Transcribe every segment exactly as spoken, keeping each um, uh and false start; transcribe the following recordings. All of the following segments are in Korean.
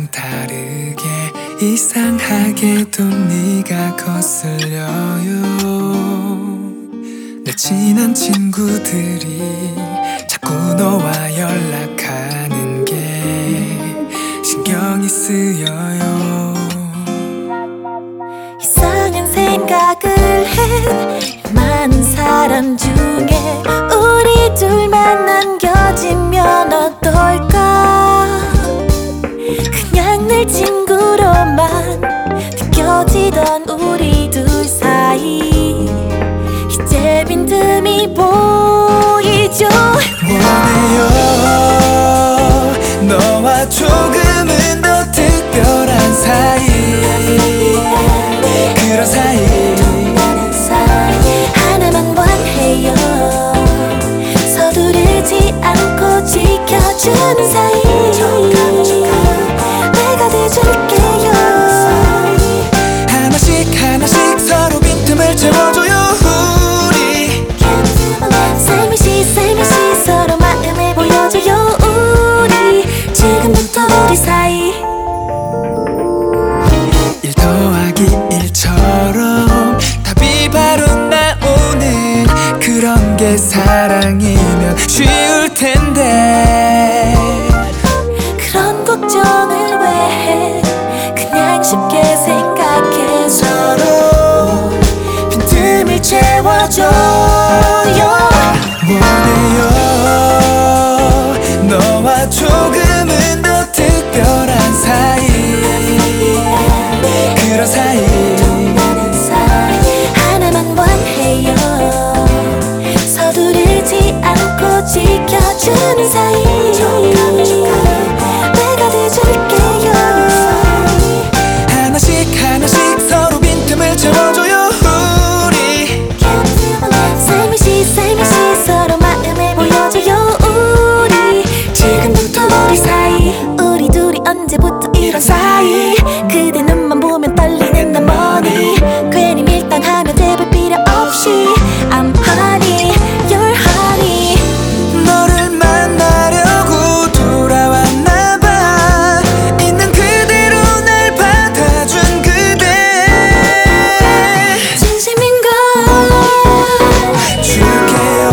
다르게 이상하게도 네가 거슬려요. 내 친한 친구들이 자꾸 너와 연락하는 게 신경이 쓰여요. 이상한 생각을 해. 많은 사람 중에 우리 둘만 남겨지면 어떨까. 그냥 늘 친구로만 느껴지던 우리 둘 사이 이제 빈틈이 보이죠. 원해요. 너와 조금은 더 특별한 사이, 그런 사이 하나만 원해요. 서두르지 않고 지켜주는 사이 내가 돼줄게요. 하나씩 하나씩 서로 빈틈을 채워줘요. 우리 살며시 살며시 서로 마음을 보여줘요. 우리 지금부터 우리 사이 일 더하기 일처럼 답이 바로 나오는 그런 게 사랑이면 쉬울 텐데 그런 걱정을 왜 해. 그냥 쉽게 생각해. 서로 빈틈을 채워줘요. 원해요. 너와 조금은 더 특별한 사이, 그런 사이 하나만 원해요. 서두르지 않고 지켜주는 사이 내가 돼줄게요. 하나씩 하나씩 서로 빈틈을 채워줘요. 우리 살며시 살며시 서로 마음을 보여줘요. 우리 지금부터 우리 사이 우리 둘이 언제부터 이런 사이. 그대 눈만 보면 떨리는 나머니 괜히 밀당하며 대볼 필요 없이 I'm honey, you're honey. 너를 만나려고 돌아왔나봐. 있는 그대로 날 받아준 그대 진심인걸 줄게요.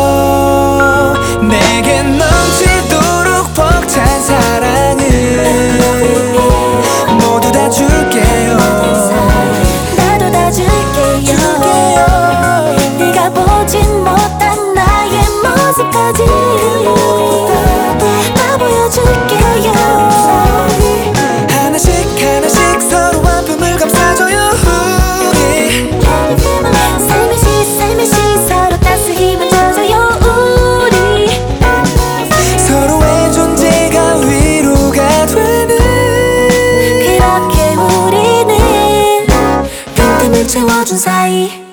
내겐 넘치도록 벅찬 사랑을 모두 다 줄게요. 나도 다 줄게요. 네가 보진 못한 나의 모습까지 다 보여줄게요. 하나씩 하나씩 서로 아픔을 감싸줘요. 우리 살며시 살며시 서로 따스히 만져줘요. 우리 서로의 존재가 위로가 되는 그렇게 우리는 빈틈을 채워준 사이